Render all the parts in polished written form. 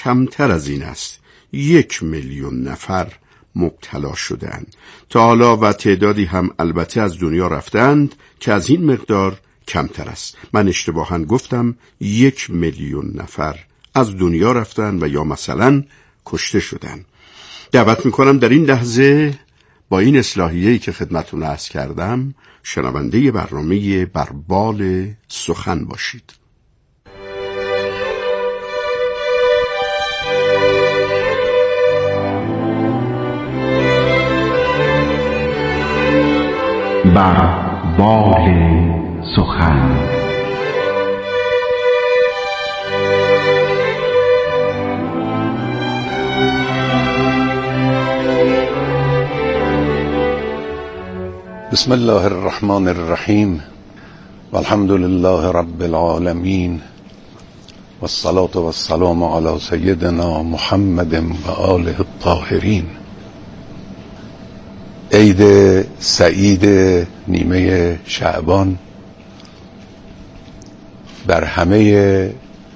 کمتر از این است. 1,000,000 نفر مبتلا شدند تا حالا و تعدادی هم البته از دنیا رفتند که از این مقدار کمتر است. من اشتباهاً گفتم 1,000,000 نفر از دنیا رفتند و یا مثلا کشته شدند. دعوت میکنم در این لحظه با این اصلاحیه‌ای که خدمتتون عرض کردم شنونده برنامه بر بال سخن باشید. بر بال سخن. بسم الله الرحمن الرحیم والحمد لله رب العالمین والصلاة والسلام علی سیدنا محمد و آله الطاهرین. عید سعید نیمه شعبان بر همه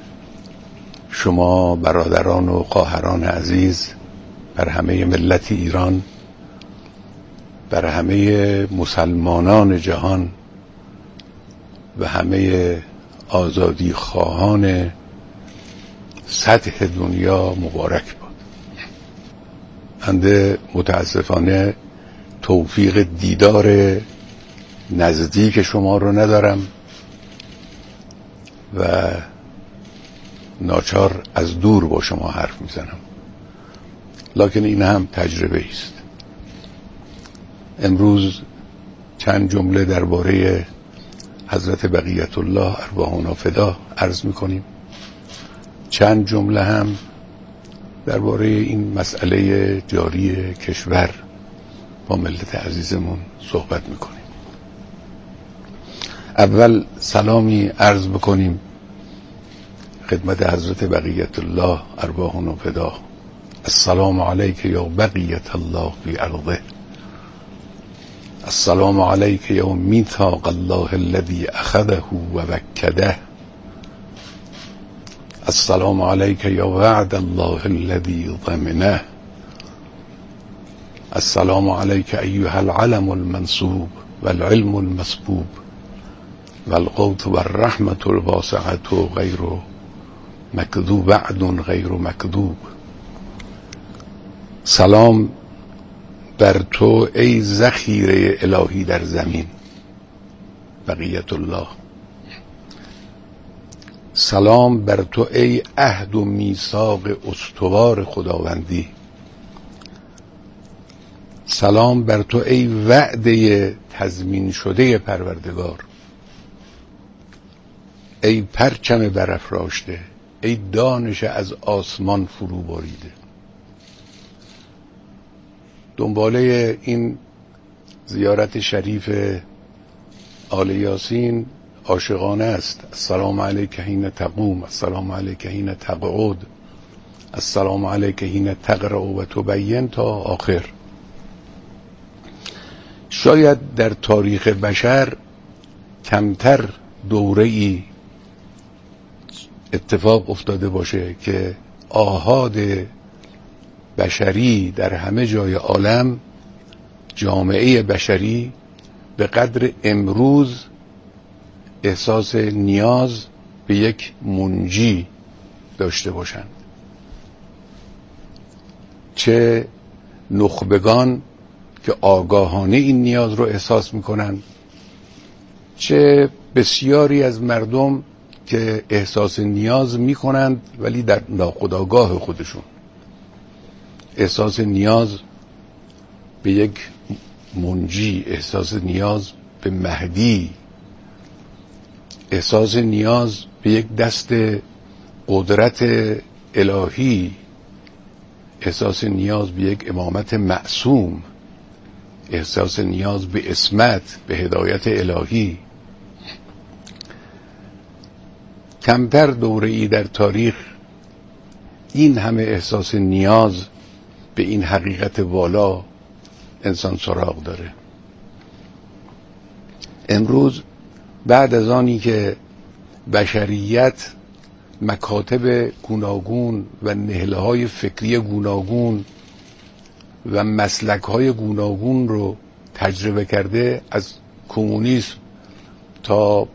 شما برادران و خواهران عزیز، بر همه ملت ایران، بر همه مسلمانان جهان و همه آزادی خواهان سطح دنیا مبارک باد. بنده متاسفانه توفیق دیدار نزدیک شما رو ندارم و ناچار از دور با شما حرف میزنم، لکن این هم تجربه است. امروز چند جمله درباره حضرت بقیت الله ارواحنا فدا عرض میکنیم، چند جمله هم درباره این مسئله جاری کشور با ملت عزیزمون صحبت میکنیم. اول سلامی عرض بکنیم خدمت حضرت بقیت الله ارواحنا فدا. السلام علیک یا بقیت الله فی ارضه. السلام علیک یا میثاق الله الذی اخذه و وکده. السلام علیک یا وعد الله الذی ضمنه. السلام علیک ایها العلم المنصوب والعلم المسبوب والقوت والرحمة الواسعة غیر مکذوب وعد غیر مکذوب. سلام بر تو ای ذخیره الهی در زمین بقیت الله. سلام بر تو ای عهد و میثاق استوار خداوندی. سلام بر تو ای وعده تضمین شده پروردگار. ای پرچم برافراشته، ای دانش از آسمان فرو باریده. دنباله این زیارت شریف آل یاسین عاشقانه است. السلام علیک حین تقوم، السلام علیک حین تقعد، السلام علیک حین تقرأ و تبین تا آخر. شاید در تاریخ بشر کمتر دوره‌ای اتفاق افتاده باشه که آحاد بشری در همه جای عالم، جامعه بشری به قدر امروز احساس نیاز به یک منجی داشته باشند. چه نخبگان که آگاهانه این نیاز رو احساس میکنند، چه بسیاری از مردم که احساس نیاز میکنند ولی در ناخودآگاه خودشون. احساس نیاز به یک منجی، احساس نیاز به مهدی، احساس نیاز به یک دست قدرت الهی، احساس نیاز به یک امامت معصوم، احساس نیاز به عصمت، به هدایت الهی. کمتر دوره‌ای در تاریخ این همه احساس نیاز به این حقیقت والا انسان سراغ داره. امروز بعد از آنی که بشریت مکاتب گوناگون و نهله‌های فکری گوناگون و مسلک‌های گوناگون رو تجربه کرده، از کمونیسم تا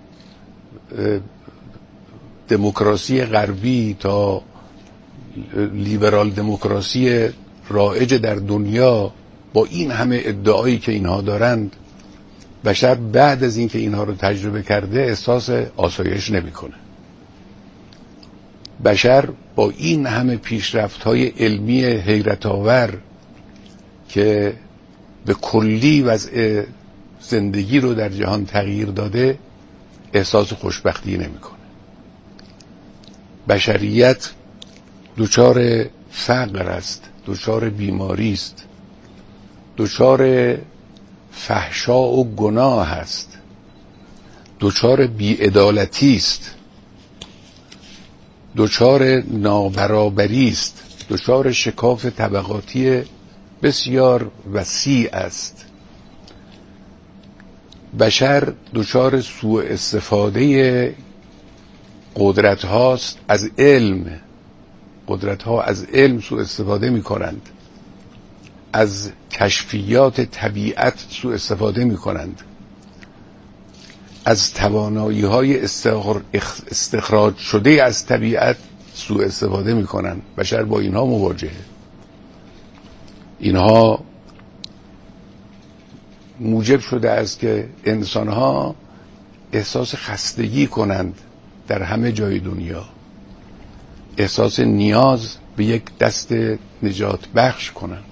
دموکراسی غربی تا لیبرال دموکراسی رایج در دنیا، با این همه ادعایی که اینها دارند، بشر بعد از اینکه اینها رو تجربه کرده احساس آسایش نمی‌کنه. بشر با این همه پیشرفت‌های علمی حیرت آور که به کلی وضع زندگی رو در جهان تغییر داده احساس خوشبختی نمی‌کنه. بشریت دچار فقر است، دچار بیماری است، دچار فحشا و گناه است، دچار بی‌عدالتی است، دچار نابرابری است، دچار شکاف طبقاتی بسیار وسیع است. بشر دچار سوء استفاده قدرت هاست از علم. قدرت ها از علم سوء استفاده می کنند، از کشفیات طبیعت سوء استفاده می کنند، از توانایی های استخراج شده از طبیعت سوء استفاده می کنند. بشر با اینها مواجهه. اینها موجب شده است که انسانها احساس خستگی کنند در همه جای دنیا، احساس نیاز به یک دست نجات بخش کنند.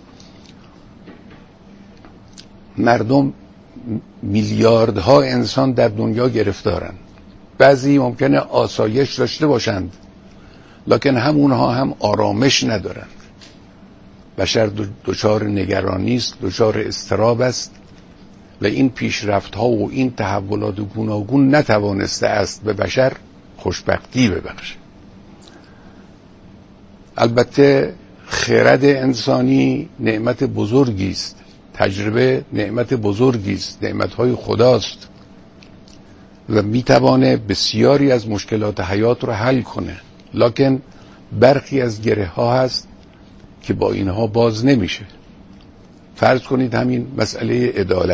مردم میلیاردها انسان در دنیا گرفتارند. بعضی ممکنه آسایش داشته باشند، لکن همونها هم آرامش ندارند. بشر دچار نگرانی است، دچار اضطراب است و این پیشرفت ها و این تحولات گوناگون نتوانسته است به بشر خوشبختی ببخشه. البته خرد انسانی نعمت بزرگی است، تجربه نعمت بزرگی است، نعمت‌های خداست و میتوانه بسیاری از مشکلات حیات رو حل کنه، لکن برخی از گره ها هست که با اینها باز نمیشه. فرض کنید همین مسئله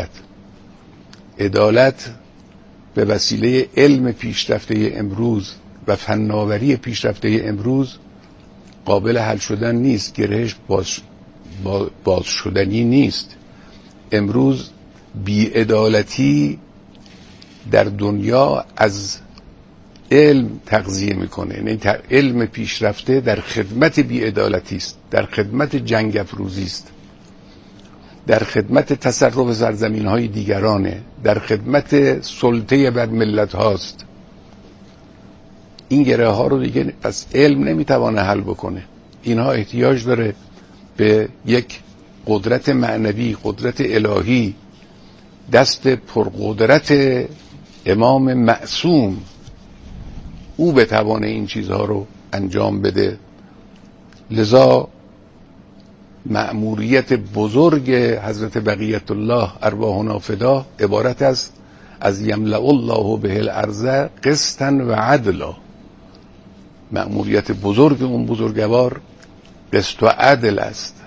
عدالت به وسیله علم پیشرفته امروز و فناوری پیشرفته امروز قابل حل شدن نیست، گرهش باز شدنی نیست. امروز بی‌عدالتی در دنیا از علم تغذیه میکنه، یعنی علم پیشرفته در خدمت بی‌عدالتی است، در خدمت جنگ افروزی است، در خدمت تصرف سرزمین های دیگرانه، در خدمت سلطه بر ملت هاست. این گره ها رو دیگه پس علم نمیتوانه حل بکنه. اینها احتیاج داره به یک قدرت معنوی، قدرت الهی، دست پرقدرت امام معصوم. او بتوانه این چیزها رو انجام بده. لذا مأموریت بزرگ حضرت بقیت الله ارواحنا فدا عبارت است از یملأ الله به الارض قسطا و عدلا. مأموریت بزرگ اون بزرگوار قسط و عدل است.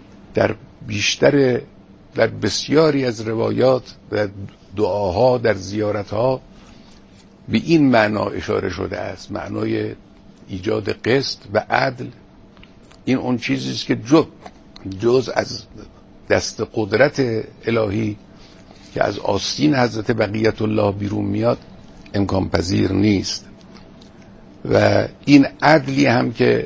در بسیاری از روایات و دعاها در زیارتها به این معنا اشاره شده است، معنای ایجاد قسط و عدل. این اون چیزی است که جز از دست قدرت الهی که از آستین حضرت بقیت الله بیرون میاد امکان پذیر نیست. و این عدلی هم که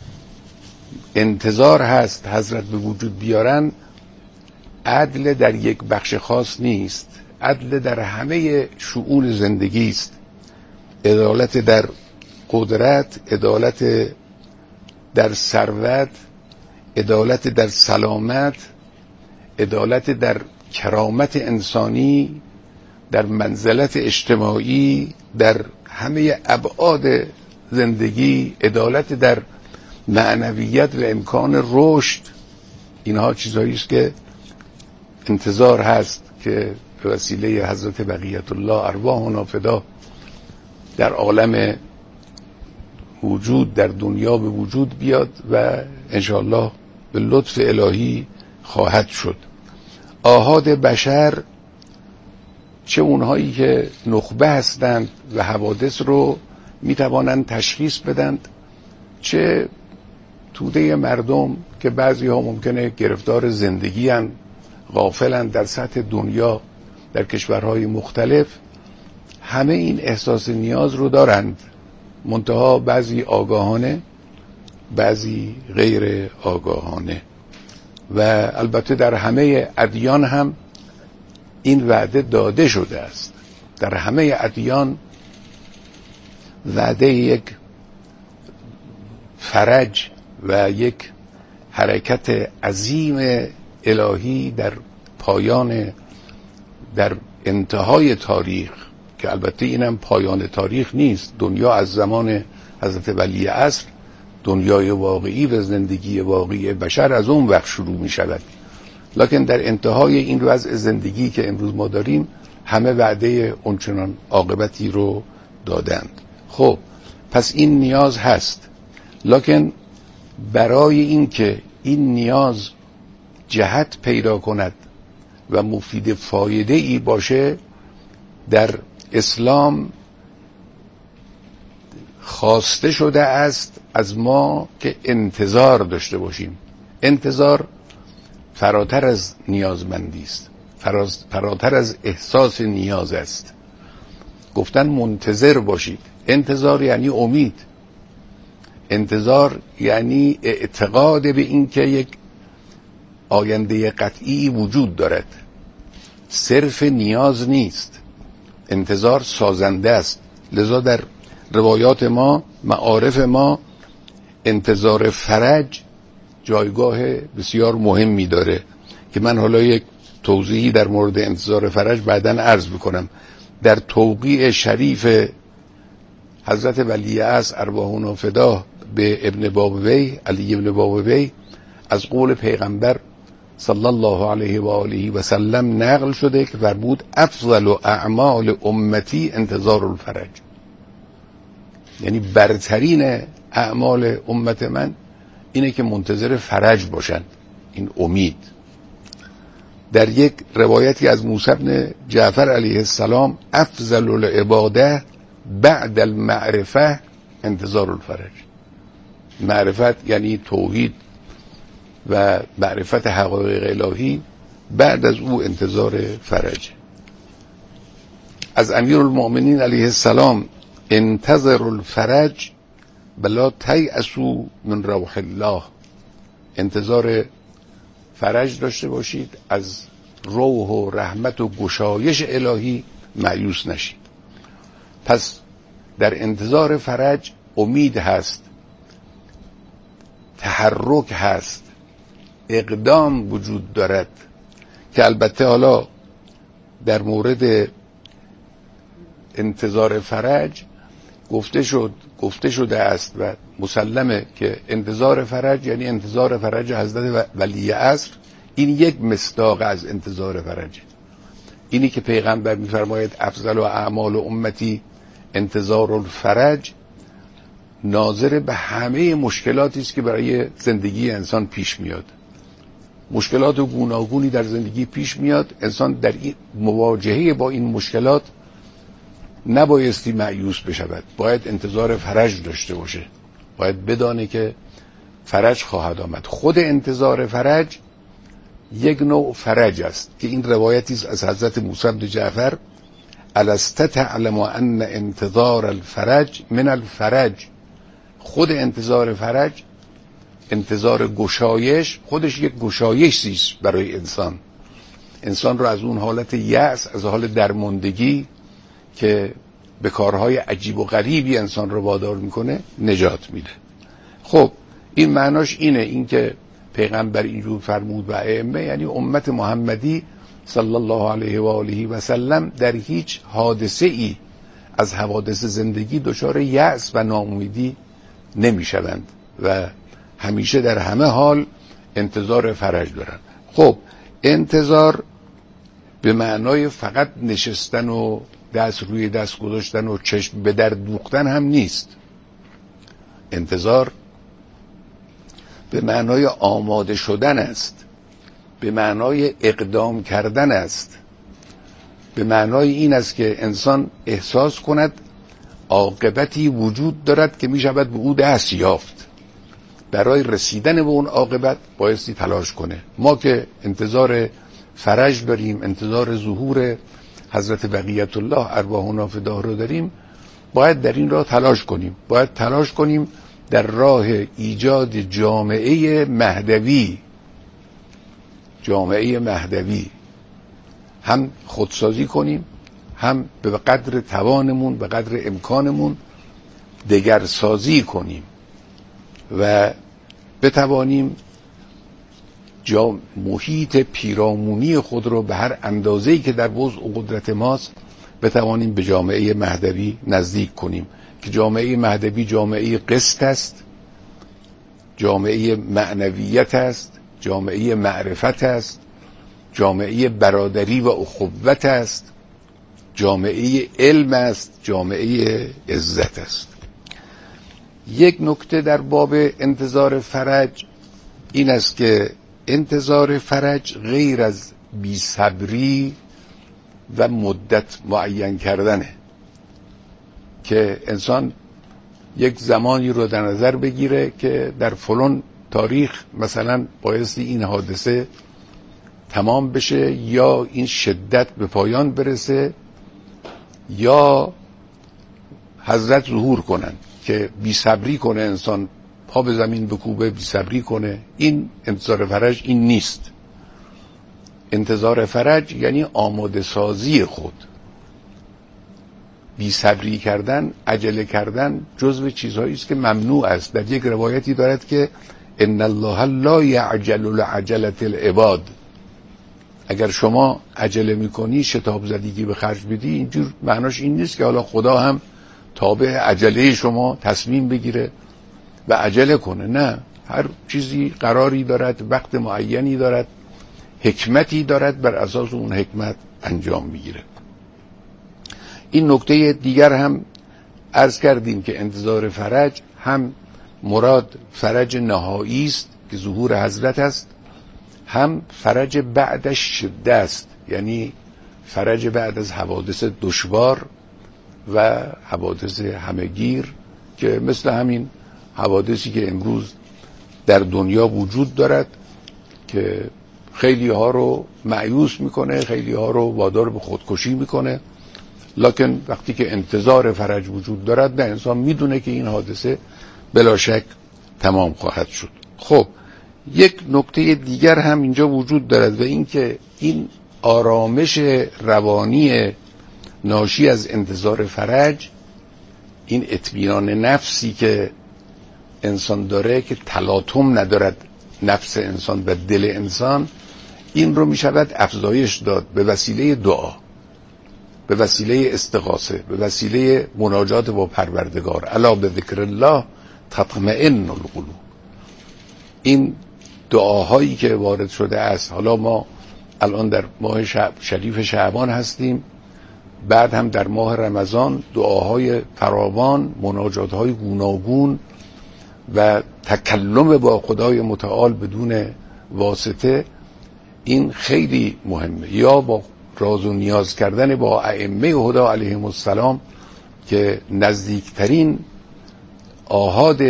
انتظار هست حضرت به وجود بیارن، عدل در یک بخش خاص نیست، عدل در همه شؤون زندگی است. عدالت در قدرت، عدالت در ثروت، عدالت در سلامت، عدالت در کرامت انسانی، در منزلت اجتماعی، در همه ابعاد زندگی، عدالت در معنویت و امکان رشد. اینها چیزهایی است که انتظار هست که به وسیله حضرت بقیت الله ارواحنا فدا در عالم موجود در دنیا به وجود بیاد و انشاءالله به لطف الهی خواهد شد. آحاد بشر، چه اونهایی که نخبه هستند و حوادث رو میتوانند تشخیص بدند، چه توده مردم که بعضی ها ممکنه گرفتار زندگی هستند، غافلند در سطح دنیا در کشورهای مختلف، همه این احساس نیاز رو دارند، منتها بعضی آگاهانه، بعضی غیر آگاهانه. و البته در همه ادیان هم این وعده داده شده است. در همه ادیان وعده یک فرج و یک حرکت عظیم الهی در پایان، در انتهای تاریخ، که البته اینم پایان تاریخ نیست. دنیا از زمان حضرت ولی عصر، دنیای واقعی و زندگی واقعی بشر از اون وقت شروع می شود، لکن در انتهای این وضع زندگی که امروز ما داریم همه وعده اونچنان عاقبتی رو دادند. خب پس این نیاز هست، لکن برای اینکه این نیاز جهت پیدا کند و مفید فایده ای باشه، در اسلام خواسته شده است از ما که انتظار داشته باشیم. انتظار فراتر از نیازمندی است، فراتر از احساس نیاز است. گفتن منتظر باشید. انتظار یعنی امید، انتظار یعنی اعتقاد به این که یک آینده قطعی وجود دارد. صرف نیاز نیست، انتظار سازنده است. لذا در روایات ما، معارف ما، انتظار فرج جایگاه بسیار مهمی داره که من حالا یک توضیحی در مورد انتظار فرج بعداً عرض میکنم. در توقیع شریف حضرت ولی عصر ارواحنا فداه به ابن بابوی، علی ابن بابوی، از قول پیغمبر صلی الله علیه و آله و سلم نقل شده که فرمود افضل اعمال امتی انتظار الفرج، یعنی برترین اعمال امت من اینه که منتظر فرج باشند، این امید. در یک روایتی از موسی بن جعفر علیه السلام افضل العباده بعد المعرفه انتظار الفرج. معرفت یعنی توحید و معرفت حقایق الهی، بعد از او انتظار فرج. از امیرالمؤمنین علیه السلام انتظر الفرج بلا تیأسوا من روح الله، انتظار فرج داشته باشید، از روح و رحمت و گشایش الهی مایوس نشید. پس در انتظار فرج امید هست، تحرک هست، اقدام وجود دارد، که البته حالا در مورد انتظار فرج گفته شده است و مسلمه که انتظار فرج یعنی انتظار فرج حضرت ولی عصر. این یک مصداق از انتظار فرج، اینی که پیغمبر میفرماید افضل و اعمال امتی انتظار الفرج، ناظر به همه مشکلاتی است که برای زندگی انسان پیش میاد. مشکلات گوناگونی در زندگی پیش میاد، انسان در این مواجهه با این مشکلات نبایستی مایوس بشود، باید انتظار فرج داشته باشه، باید بدانه که فرج خواهد آمد. خود انتظار فرج یک نوع فرج است که این روایتی است از حضرت موسی بن جعفر الست تعلم ان انتظار الفرج من الفرج. خود انتظار فرج، انتظار گشایش، خودش یک گشایشی است برای انسان رو از اون حالت یأس، از حال درماندگی که به کارهای عجیب و غریبی انسان رو وادار میکنه نجات میده. خب این معناش اینه، این که پیغمبر اینجور فرمود و ائمه، یعنی امت محمدی صلی الله علیه و آله و سلم در هیچ حادثه ای از حوادث زندگی دچار یأس و ناامیدی نمیشوند و همیشه در همه حال انتظار فرج دارن. خب انتظار به معنای فقط نشستن و دست روی دست گذاشتن و چشم به در دوختن هم نیست. انتظار به معنای آماده شدن است، به معنای اقدام کردن است، به معنای این است که انسان احساس کند عاقبتی وجود دارد که می شود به او دست یافت. برای رسیدن به اون عاقبت بایستی تلاش کنه. ما که انتظار فرج داریم، انتظار ظهور حضرت بقیت الله ارواحنا فداه رو داریم، باید در این راه تلاش کنیم. باید تلاش کنیم در راه ایجاد جامعه مهدوی، جامعه مهدوی، هم خودسازی کنیم، هم به قدر توانمون، به قدر امکانمون دگرسازی کنیم و بتوانیم محیط پیرامونی خود رو به هر اندازه‌ای که در وسع و قدرت ماست بتوانیم به جامعه مهدوی نزدیک کنیم که جامعه مهدوی جامعه قسط است، جامعه معنویت است، جامعه معرفت است، جامعه برادری و اخوت است، جامعه علم است، جامعه عزت است. یک نکته در باب انتظار فرج این است که انتظار فرج غیر از بی‌صبری و مدت معین کردنه که انسان یک زمانی رو در نظر بگیره که در فلان تاریخ مثلا بایستی این حادثه تمام بشه یا این شدت به پایان برسه یا حضرت ظهور کنن، که بی‌صبری کنه انسان، پا به زمین بکوبه، بی‌صبری کنه. این انتظار فرج این نیست. انتظار فرج یعنی آماده سازی خود. بی‌صبری کردن، عجله کردن جزو چیزهایی است که ممنوع است. در یک روایتی دارد که ان الله لا یعجل لعجلة العباد. اگر شما عجله میکنی، شتاب زدگی به خرج بدی، اینجور معناش این نیست که حالا خدا هم تابع عجله شما تصمیم بگیره و عجله کنه. نه، هر چیزی قراری دارد، وقت معینی دارد، حکمتی دارد، بر اساس اون حکمت انجام میگیره. این نکته دیگر هم عرض کردیم که انتظار فرج هم مراد فرج نهایی است که ظهور حضرت است، هم فرج بعدش شده است، یعنی فرج بعد از حوادث دشوار و حوادث همهگیر که مثل همین حوادثی که امروز در دنیا وجود دارد که خیلی ها رو مایوس میکنه، خیلی ها رو وادار به خودکشی میکنه. لکن وقتی که انتظار فرج وجود دارد، نه، انسان میدونه که این حادثه بلا شک تمام خواهد شد. خب یک نکته دیگر هم اینجا وجود دارد و این که این آرامش روانی ناشی از انتظار فرج، این اطمینان نفسی که انسان داره که تلاطم ندارد نفس انسان و دل انسان، این رو می شود افزایش داد به وسیله دعا، به وسیله استغاثه، به وسیله مناجات با پروردگار. الا بذکر الله تطمئن القلوب. این دعاهایی که وارد شده است، حالا ما الان در ماه شریف شعبان هستیم، بعد هم در ماه رمضان دعاهای فراوان، مناجاتهای گوناگون و تکلم با خدای متعال بدون واسطه، این خیلی مهمه. یا با راز و نیاز کردن با ائمه هدی علیهم السلام که نزدیکترین آحاد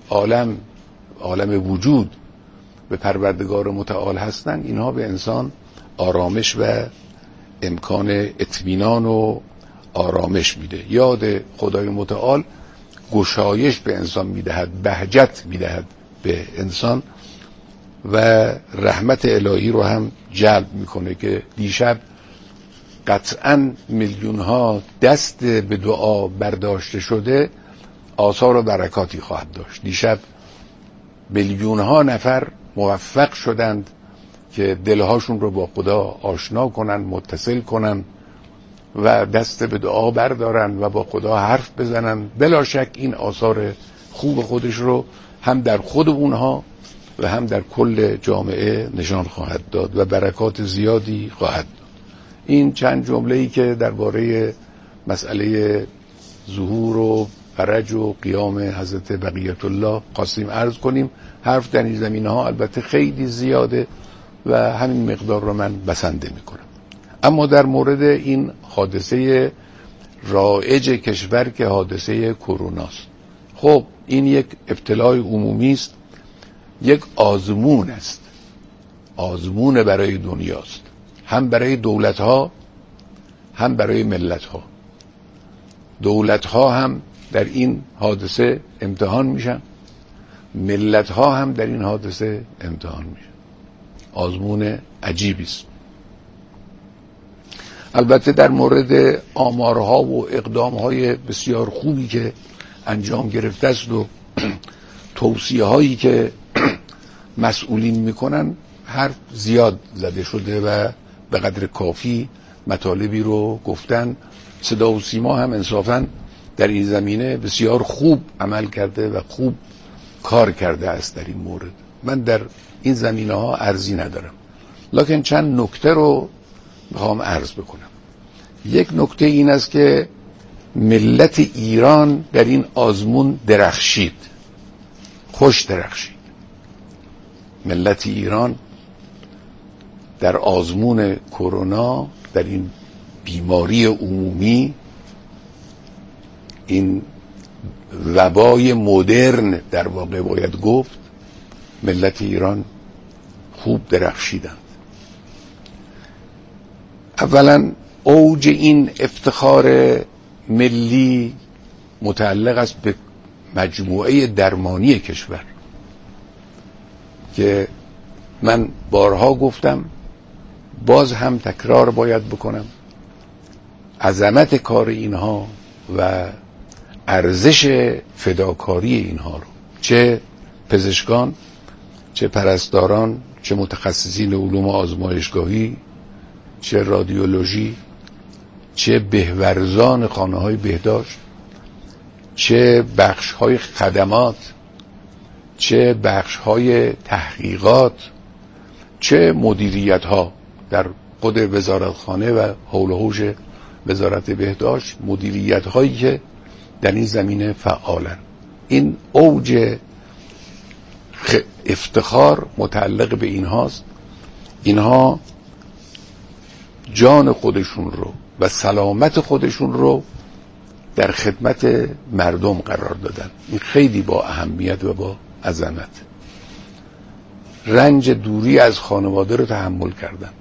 عالم وجود به پروردگار متعال هستند، اینها به انسان آرامش و امکان اطمینان و آرامش میده. یاد خدای متعال گشایش به انسان میدهد، بهجت میدهد به انسان و رحمت الهی رو هم جلب میکنه که دیشب قطعاً میلیون ها دست به دعا برداشته شده آثار و برکاتی خواهد داشت. دیشب میلیون ها نفر موفق شدند که دلهاشون رو با خدا آشنا کنن، متصل کنن و دست به دعا بردارن و با خدا حرف بزنن. بلا شک این آثار خوب خودش رو هم در خود اونها و هم در کل جامعه نشان خواهد داد و برکات زیادی خواهد داد. این چند جمله‌ای که درباره مسئله ظهور و فرج و قیام حضرت بقیت الله خواستیم عرض کنیم. حرف در این زمینه ها البته خیلی زیاده و همین مقدار رو من بسنده میکنم. اما در مورد این حادثه رایج کشور که حادثه کروناست، خب این یک ابتلای عمومی است، یک آزمون است، آزمون برای دنیاست، هم برای دولت ها هم برای ملت ها. دولت ها هم در این حادثه امتحان میشن، ملت ها هم در این حادثه امتحان میشن. آزمون عجیبی است. البته در مورد آمارها و اقدامهای بسیار خوبی که انجام گرفته است و توصیه هایی که مسئولین میکنن حرف زیاد زده شده و به قدر کافی مطالبی رو گفتن. صدا و سیما هم انصافاً در این زمینه بسیار خوب عمل کرده و خوب کار کرده است در این مورد. من در این زمینه ها عرضی ندارم، لکن چند نکته رو میخوام عرض بکنم. یک نکته این است که ملت ایران در این آزمون درخشید، خوش درخشید. ملت ایران در آزمون کرونا، در این بیماری عمومی، این وبای مدرن در واقع باید گفت، ملت ایران خوب درخشیدند. اولا اوج این افتخار ملی متعلق است به مجموعه درمانی کشور که من بارها گفتم، باز هم تکرار باید بکنم، عظمت کار اینها و ارزش فداکاری اینها رو، چه پزشکان، چه پرستاران، چه متخصصین علوم آزمایشگاهی، چه رادیولوژی، چه بهورزان خانه‌های بهداشت، چه بخش‌های خدمات، چه بخش‌های تحقیقات، چه مدیریت‌ها در خود وزارتخانه و حول و حوش وزارت بهداشت، مدیریت‌هایی که در این زمینه فعالن. این اوج افتخار متعلق به اینهاست. اینها جان خودشون رو و سلامت خودشون رو در خدمت مردم قرار دادن. این خیلی با اهمیت و با عظمت. رنج دوری از خانواده رو تحمل کردن.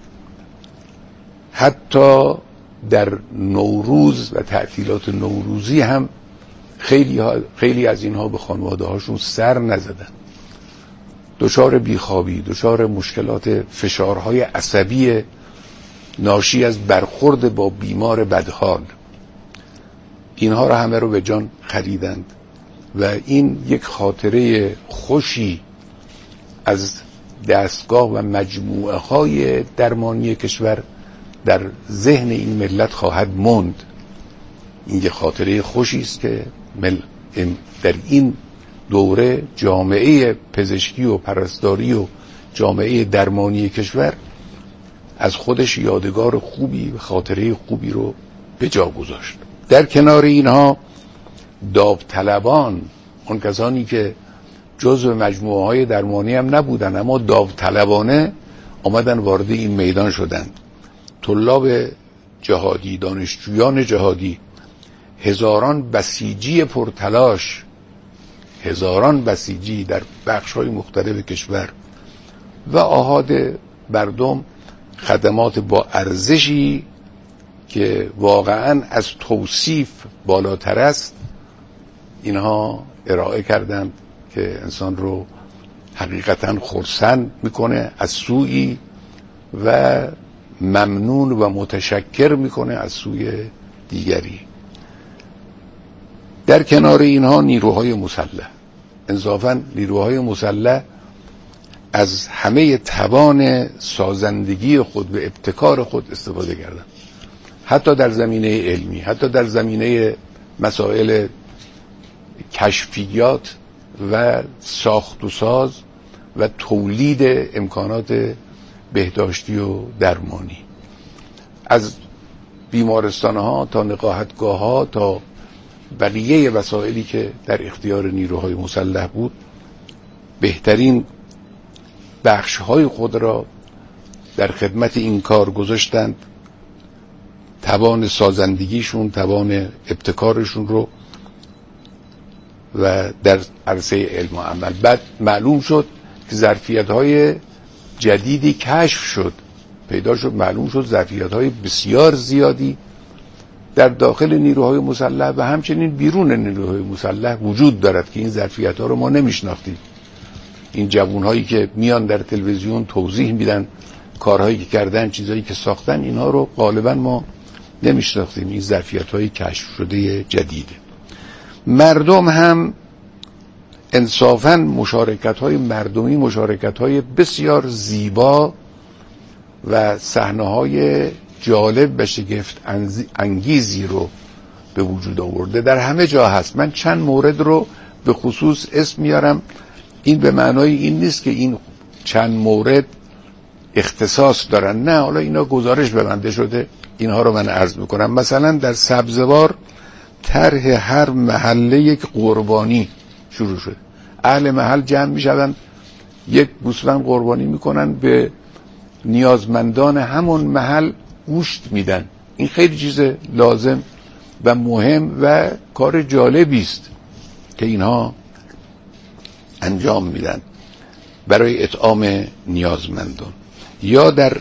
حتی در نوروز و تعطیلات نوروزی هم خیلی از اینها به خانواده هاشون سر نزدن. دچار بیخوابی، دچار مشکلات فشارهای عصبی ناشی از برخورد با بیمار بدحال، اینها را همه رو به جان خریدند و این یک خاطره خوشی از دستگاه و مجموعه های درمانی کشور در ذهن این ملت خواهد ماند. این یک خاطره خوشی است که در این دوره جامعه پزشکی و پرستاری و جامعه درمانی کشور از خودش یادگار خوبی و خاطره خوبی رو به جا گذاشت. در کنار اینها داوطلبان، اون کسانی که جزو مجموعه های درمانی هم نبودن اما داوطلبانه آمدن وارد این میدان شدند. طلاب جهادی، دانشجویان جهادی، هزاران بسیجی پرتلاش، هزاران بسیجی در بخش‌های مختلف کشور و آحاد مردم، خدمات با ارزشی که واقعاً از توصیف بالاتر است، اینها ارائه کردند که انسان رو حقیقتاً خرسند میکنه از سوی و ممنون و متشکر میکنه از سوی دیگری. در کنار اینها نیروهای مسلح، انصافاً نیروهای مسلح از همه توان سازندگی خود و ابتکار خود استفاده کردند، حتی در زمینه علمی، حتی در زمینه مسائل کشفیات و ساخت و ساز و تولید امکانات بهداشتی و درمانی، از بیمارستانها تا نقاهتگاه ها تا بقیه وسایلی که در اختیار نیروهای مسلح بود بهترین بخش‌های خود را در خدمت این کار گذاشتند. توان سازندگیشون، توان ابتکارشون رو و در عرصه علم و عمل. بعد معلوم شد که ظرفیت‌های جدیدی کشف شد، پیدا شد، معلوم شد ظرفیت‌های بسیار زیادی در داخل نیروهای مسلح و همچنین بیرون نیروهای مسلح وجود دارد که این ظرفیت‌ها رو ما نمی‌شناختیم. این جوان‌هایی که میان در تلویزیون توضیح میدن کارهایی که کردن، چیزایی که ساختن، اینها رو غالبا ما نمی‌شناختیم. این ظرفیت‌های کشف شده جدیده. مردم هم انصافاً مشارکت‌های مردمی مشارکت‌های بسیار زیبا و صحنه‌های جالب و شگفت انگیزی رو به وجود آورده. در همه جا هست. من چند مورد رو به خصوص اسم میارم. این به معنای این نیست که این چند مورد اختصاص دارن، نه، حالا اینا گزارش بنده شده، اینها رو من عرض میکنم. مثلا در سبزوار طرح هر محله یک قربانی شروع شد. اهل محل جمع میشدن، یک گوسفند قربانی میکنن، به نیازمندان همون محل گوشت میدن. این خیلی چیز لازم و مهم و کار جالبی است که اینها انجام میدن برای اطعام نیازمندان. یا در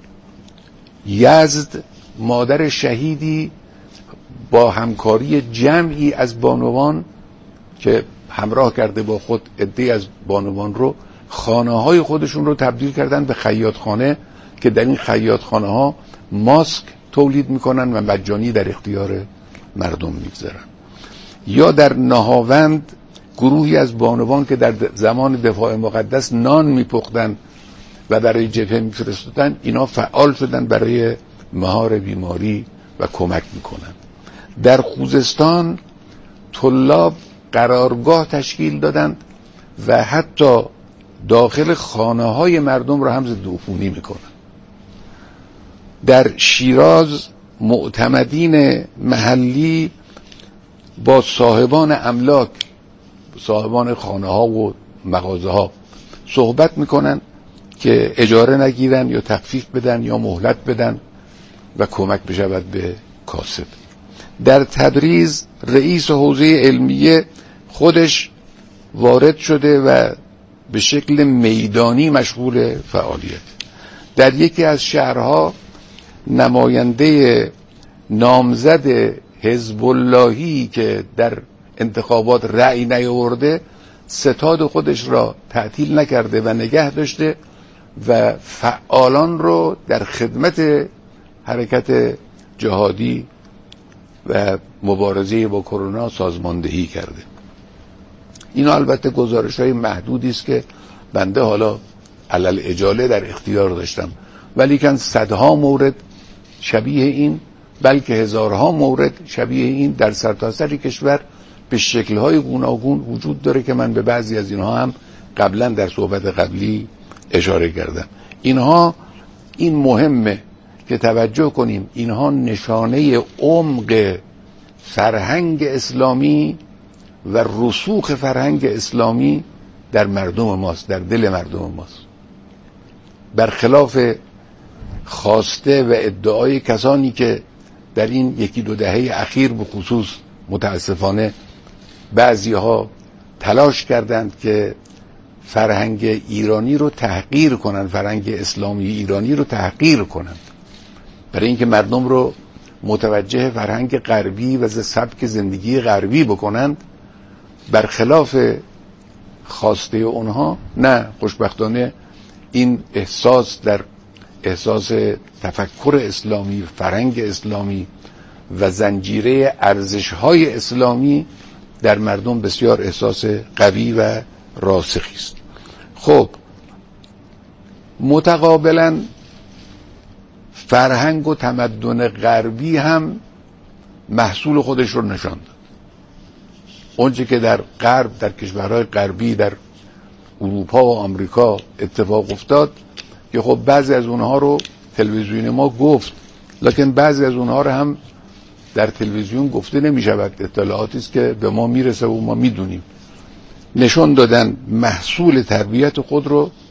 یزد مادر شهیدی با همکاری جمعی از بانوان که همراه کرده با خود عده‌ای از بانوان رو، خانه‌های خودشون رو تبدیل کردن به خیاطخانه که در این خیاطخانه‌ها ماسک تولید میکنن و مجانی در اختیار مردم میگذارن. یا در نهاوند گروهی از بانوان که در زمان دفاع مقدس نان میپختن و برای جبهه میفرستادن، اینا فعال شدن برای مهار بیماری و کمک میکنن. در خوزستان طلاب قرارگاه تشکیل دادند و حتی داخل خانه های مردم را هم ضد عفونی میکنن. در شیراز معتمدین محلی با صاحبان املاک، صاحبان خانه ها و مغازه ها صحبت میکنن که اجاره نگیرن یا تخفیف بدن یا مهلت بدن و کمک بشود به کاسب. در تبریز رئیس حوزه علمیه خودش وارد شده و به شکل میدانی مشغول فعالیت. در یکی از شهرها نماینده نامزد حزب اللهی که در انتخابات رأی نیاورده ستاد خودش را تعطیل نکرده و نگه داشته و فعالان رو در خدمت حرکت جهادی و مبارزه با کرونا سازماندهی کرده. اینا البته گزارش‌های محدودی است که بنده حالا علل اجاله در اختیار داشتم، ولیکن صدها مورد شبیه این، بلکه هزارها مورد شبیه این در سرتاسر کشور به شکل‌های گوناگون وجود داره که من به بعضی از اینها هم قبلا در صحبت قبلی اشاره کردم. اینها این مهمه که توجه کنیم، اینها نشانه عمق فرهنگ اسلامی و رسوخ فرهنگ اسلامی در مردم ماست، در دل مردم ماست. برخلاف خواسته و ادعای کسانی که در این یکی دو دهه اخیر به خصوص متاسفانه بعضی ها تلاش کردند که فرهنگ ایرانی رو تحقیر کنند، فرهنگ اسلامی ایرانی رو تحقیر کنند برای اینکه مردم رو متوجه فرهنگ غربی و سبک زندگی غربی بکنند. برخلاف خواسته اونها، نه، خوشبختانه این احساس در احساس تفکر اسلامی، فرهنگ اسلامی و زنجیره ارزش‌های اسلامی در مردم بسیار احساس قوی و راسخی است. خب متقابلا فرهنگ و تمدن غربی هم محصول خودش رو نشان داد. اونچه که در غرب، در کشورهای غربی، در اروپا و آمریکا اتفاق افتاد که خب بعضی از اونها رو تلویزیون ما گفت، لکن بعضی از اونها رو هم در تلویزیون گفته نمی شود، اطلاعاتی است که به ما میرسه و ما میدونیم. نشون دادن محصول تربیت خود رو